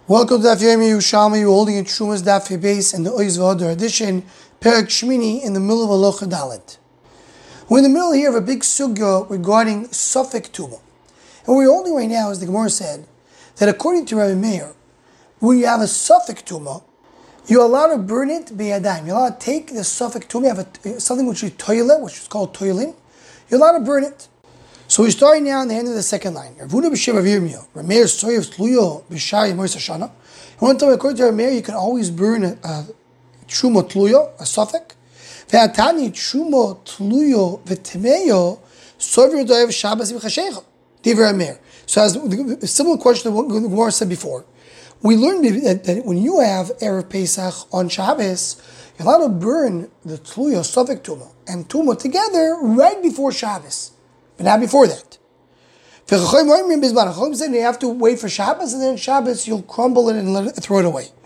Welcome to Daf Yomi Yerushalmi. You're holding in Shumas Daf Base and the Oiz V'Odor edition, Perek Shmini, in the middle of Alocha Dalet. We're in the middle here of a big sugya regarding Suffolk Tumah. And what we're holding right now, as the Gemara said, that according to Rabbi Meir, when you have a Suffolk Tumah, you're allowed to burn it b'yadayim. You're allowed to take the Suffolk Tumah, you have something which is toilet, which is called toilim. You're allowed to burn it. So we're starting now in the end of the second line. You want to tell me, according to Rameir, you can always burn a truma tluyo, a suffix. Ve'atani truma tluyo v'temeyo sover doyev Shabbos v'chashecha. Divrei Rameir. So as a similar question to what the Gemara said before, we learned that when you have Erev Pesach on Shabbos, you're allowed to burn the tluyo, suffix tuma, and tuma together right before Shabbos. But not before that. Chachamim said you have to wait for Shabbos, and then on Shabbos you'll crumble it and throw it away.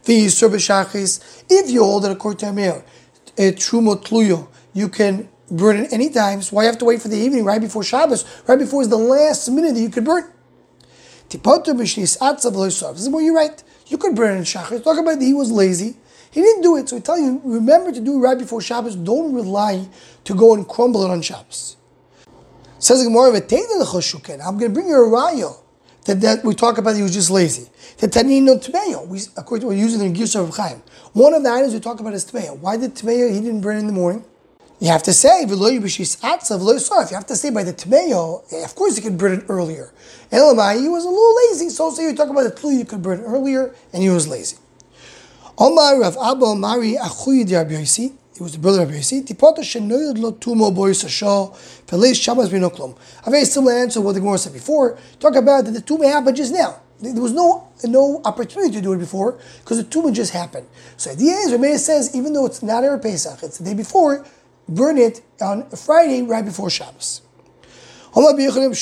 If you hold it according to Amir, Truma Tluyo, you can burn it any time. So why you have to wait for the evening right before Shabbos? Right before is the last minute that you could burn. This is where you're right. You could burn it in Shachris. Talk about that he was lazy. He didn't do it. So I tell you, remember to do it right before Shabbos. Don't rely to go and crumble it on Shabbos. Says the Gemara, I'm going to bring you a rayo that we talk about. He was just lazy. According to we're using the Girsa of Chaim. One of the items we talk about is tmeyo. Why did tmeyo he didn't burn in the morning? You have to say if you have to say by the tmeyo, of course you could burn it earlier. Elamai, he was a little lazy. So say you talk about the tlu, you could burn it earlier, and he was lazy. Omar Rav Abba Mari Achuy Rabbi Yossi. He was the brother of Yossi. A very similar answer to what the Gemara said before. Talk about that the tumah happened just now. There was no opportunity to do it before because the tumah just happened. So the idea is, Rameir says, even though it's not Erev Pesach, it's the day before, burn it on Friday right before Shabbos. Rabbi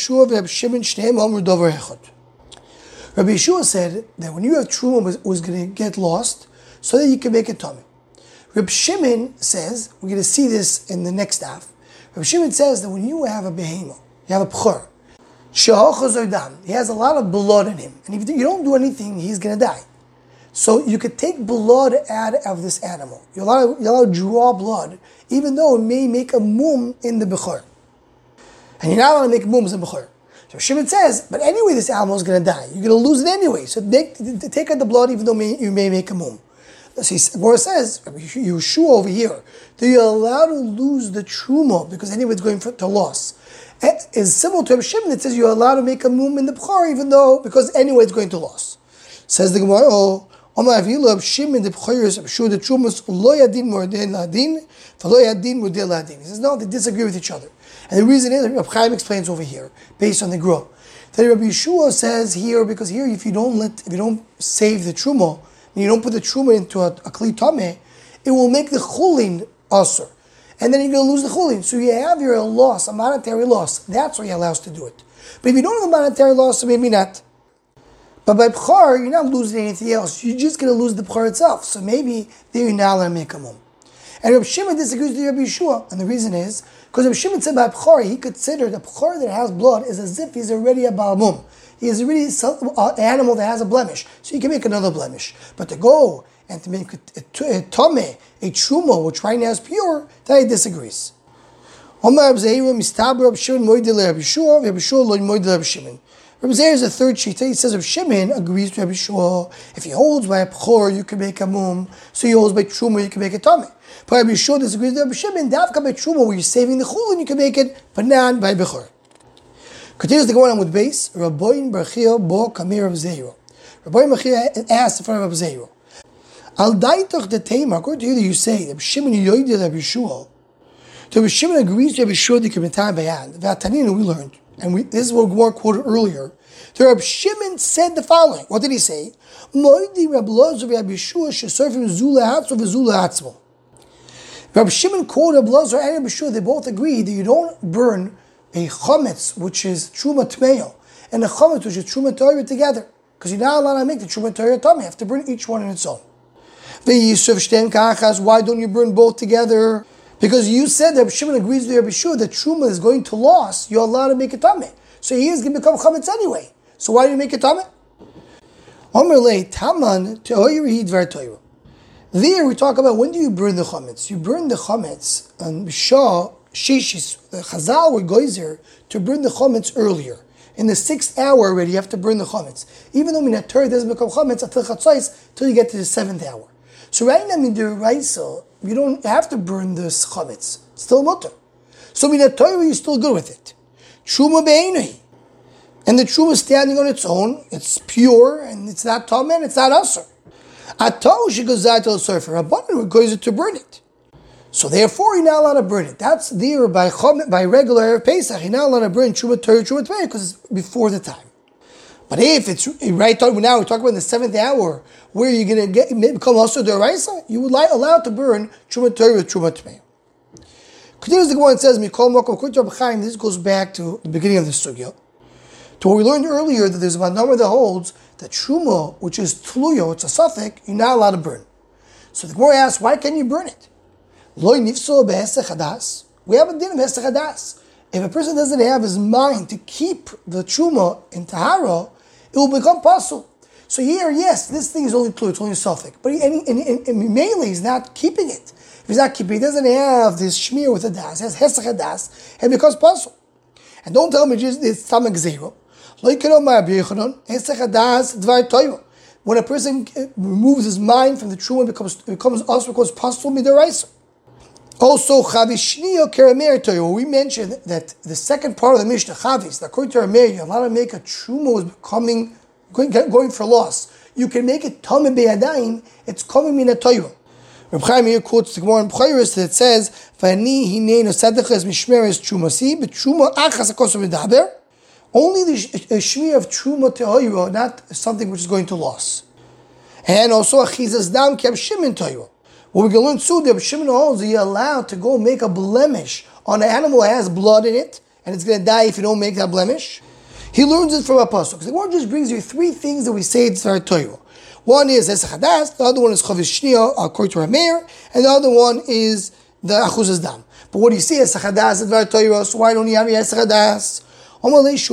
Yeshua said that when you have truma was going to get lost, so that you can make a tumah. Reb Shimon says, we're going to see this in the next half. Reb Shimon says that when you have a behemoth, you have a pchor, he has a lot of blood in him, and if you don't do anything, he's going to die. So you could take blood out of this animal. You're allowed to draw blood, even though it may make a mum in the bechor. And you're not allowed to make mums in bechor. So Shimon says, but anyway, this animal is going to die. You're going to lose it anyway. So take out the blood, even though you may make a mum. So Gemara says, Yeshua over here, that you're allowed to lose the truma because anyway it's going to loss. Is similar to Shimon that says you're allowed to make a mum in the bchor even though because anyway it's going to loss. Says the Gemara, Omar Avila Shimon the bchor is sure the trumas lo yadin mordin ladin, v'lo yadin mordin ladin. He says no, they disagree with each other, and the reason is Rabbi Chaim explains over here based on the Gra that Rabbi Yeshua says here because here if you don't save the truma. And you don't put the truma into a kli tameh, it will make the chulin asur. And then you're going to lose the chulin. So you have your loss, a monetary loss. That's why you're allowed to do it. But if you don't have a monetary loss, so maybe not. But by bchar, you're not losing anything else. You're just going to lose the bchar itself. So maybe there you're not allowed to make a mum. And Rabbi Shimon disagrees with Rabbi Yeshua. And the reason is, because Rabbi Shimon said by bchar, he considered the bchar that has blood is as if he's already a baal mum. He is really an animal that has a blemish, so you can make another blemish. But to go and to make a tameh, a truma, which right now is pure, that he disagrees. Rabbi Zeir is a third shita. He says if Shimon agrees with Rabbi Yeshua, if he holds by a bchor, you can make a mum, so he holds by truma, you can make a tameh. But Rabbi Yeshua disagrees with Rabbi Shimon, dafka by truma, where you're saving the chulin, you can make it, but not by bchor. Continues to go on with base. Rabbi Bachia bo kamir Rav Zeiro. Rabbi Bachia asked in front of Rav Zeiro, Al daitoch the tema. According to you, that you say that Shimon yoyed Rabbi Yeshua. So Rabbi Shimon agrees to Rabbi Yeshua the komentar bayan. V'atanina we learned, and this is what we quoted earlier. So Rabbi Shimon said the following. What did he say? Moidi Rabbi Lozer Rabbi Yeshua shesurfim zula hatzo v'zula hatzmo. Rabbi Shimon quoted Rabbi Lozer and Rabbi Yeshua. They both agree that you don't burn a chometz, which is truma tmeyo, and a chometz, which is truma torah together. Because you're not allowed to make the truma torah tameh. You have to burn each one in its own. Why don't you burn both together? Because you said that Shimon agrees with Rabbi Yeshua that truma is going to loss, you're allowed to make a tameh. So he is going to become chometz anyway. So why do you make a tameh? Omerle taman te'oyri dvar toiru. There we talk about when do you burn the chametz. You burn the chametz on Shah Shishis. The Chazal were goizer to burn the chametz earlier. In the 6th hour already, you have to burn the chametz. Even though Minat Torah doesn't become chametz until chatzos, till you get to the 7th hour. So right now, in the Raisa, you don't have to burn this chametz. It's still mutter. So Minat Torah, you're still good with it. Truma be'enoi. And the truma is standing on its own. It's pure, and it's not tameh, and it's not asur. Atau she goes out to the surfer. Rabbanan goes to burn it. So therefore, you're not allowed to burn it. That's there by regular Pesach. You're not allowed to burn Truma Torah, Truma Torah, because it's before the time. But if it's right now, we're talking about the 7th hour, where you're going to become also the Raisa, you would allowed to burn Truma Torah with Truma Torah. Continues the Gemara and says, "Mikol Mokom." According to Rabbi Chaim, this goes back to the beginning of the sugya, to what we learned earlier, that there's a number that holds that Truma, which is Tluyo, it's a suffix, you're not allowed to burn. So the Gemara asks, why can't you burn it? Loi nifso behesech hadas. We have a din of hesech hadas. If a person doesn't have his mind to keep the Truma in Tahara, it will become pasul. So here, yes, this thing is only Tluyo, it's only a suffix. But mainly he's not keeping it. If he's not keeping it, he doesn't have this shmir with a das, he has hesech hadas, and it becomes pasul. And don't tell me just it's tamak zero. When a person removes his mind from the truma, it becomes also because pasul midaraisa. Also, chavishniyo keramer toyo. We mentioned that the second part of the Mishnah, chavis, that according to Rameir, you're allowed to make a truma was going for loss. You can make it tameh beyadayim. It's coming min toyo. Reb Chaim here quotes the Gemara in B'chayros that says, "V'ani hineinu sadachas mishmeres trumasi, but truma achas akosu v'daber." Only the shmir of truma tehoyro, not something which is going to loss. And also achizas dam ki abshimin toyro. What we can learn soon, the abshimin holds that you're allowed to go make a blemish on an animal that has blood in it, and it's going to die if you don't make that blemish. He learns it from a pasuk. The Gemara just brings you 3 things that we say it's our toyro. One is hesech hadas, the other one is chavis shniya according to Rameir, and the other one is the achuzas dam. But what do you see? Hesech hadas is our toyro, so why don't you have hesech hadas? It's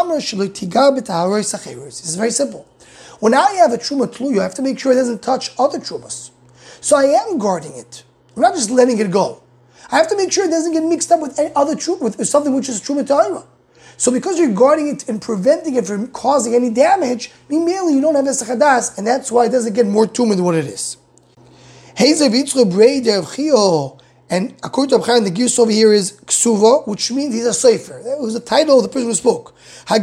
very simple. When I have a truma tluyo, I have to make sure it doesn't touch other trumas. So I am guarding it. I'm not just letting it go. I have to make sure it doesn't get mixed up with any other truma, with something which is truma ta'ira. So because you're guarding it and preventing it from causing any damage, merely you don't have hesech hadas, and that's why it doesn't get more tumor than what it is. And according to Abchai, the gears over here is ksuva, which means he's a sefer. That was the title of the person who spoke. What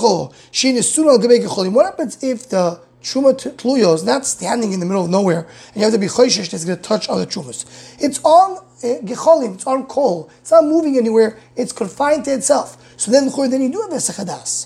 happens if the truma tluyo is not standing in the middle of nowhere, and you have to be choishish that's going to touch other trumas? It's on gecholim, it's on coal. It's not moving anywhere. It's confined to itself. So then you do have hesech hadas.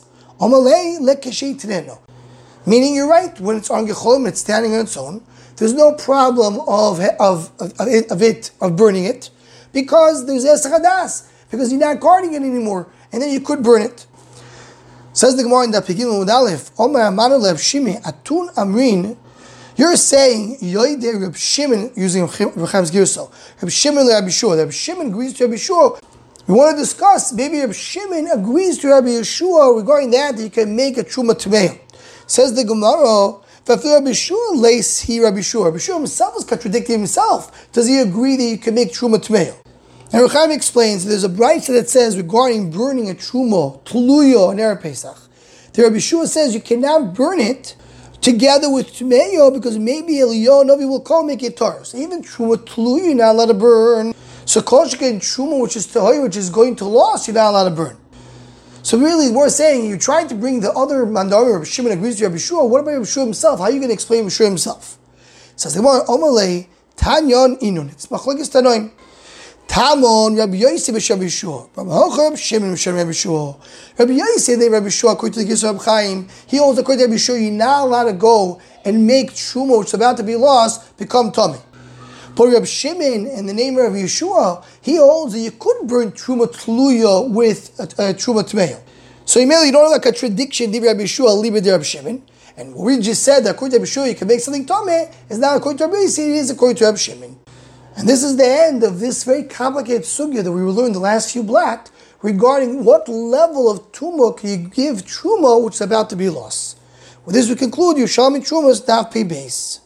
Meaning you're right. When it's on gecholim, it's standing on its own. There's no problem of burning it, because there's hesech hadas, because you're not guarding it anymore, and then you could burn it. Says the Gemara in the Pegim Amud Aleph, Omer Amanu Reb Shimi Atun Amrin. You're saying Yoidei Reb Shimon using Reb Chaim's Girso. Reb Shimon Reb Yeshua. Reb Shimon agrees to Reb Yeshua. We want to discuss. Maybe Reb Shimon agrees to Reb Yeshua regarding that you can make a truma tmeil. Says the Gemara. Rabbi Yeshua himself is contradicting himself. Does he agree that you can make truma tmeil? And Reb Chaim explains there's a brayta that says regarding burning a truma tluyo on Erev Pesach. The Rabbi Yeshua says you cannot burn it together with tmeil because maybe Eliyahu Novi will call make it tar. So even truma tluyo you're not allowed to burn. So kol sheken truma which is tehoy, which is going to loss, you're not allowed to burn. So really, we're saying you're trying to bring the other mandari. Rabbi Shimon agrees to Rabbi Yeshua. What about Rabbi Yeshua himself? How are you going to explain Rabbi Yeshua himself? Says the Gemara, Omalei Tanyon Inun. It's machlokes tanoim. Tamon Rabbi Yossi b'Rabbi Yeshua. Rabbi Shimon b'Rabbi Yeshua. Rabbi Yossi they Rabbi Yeshua according to the Gis of Chaim. He holds according to Rabbi Yeshua you're not allowed to go and make truma which is about to be lost become tummy. But Rabbi Shimon, in the name of Rabbi Yeshua, he holds that you could burn truma tluya with truma tmeil. So you don't have a contradiction, Rabbi Yeshua, liber de Rabbi Shimon. And we just said that according to Rabbi Yeshua, you can make something tameh, is not according to Rabbi Yossi, it is according to Rabbi Shimon. And this is the end of this very complicated sugya that we will learn the last few blocks regarding what level of tumah can you give truma which is about to be lost. With this we conclude Yerushalmi Trumas Daf Pei Beis.